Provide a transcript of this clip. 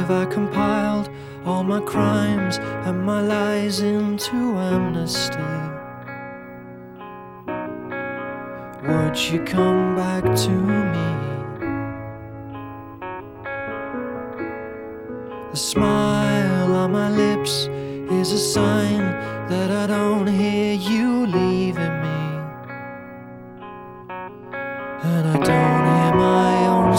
if I compiled all my crimes and my lies into amnesty? Would you come back to me? The smile on my lips is a sign that I don't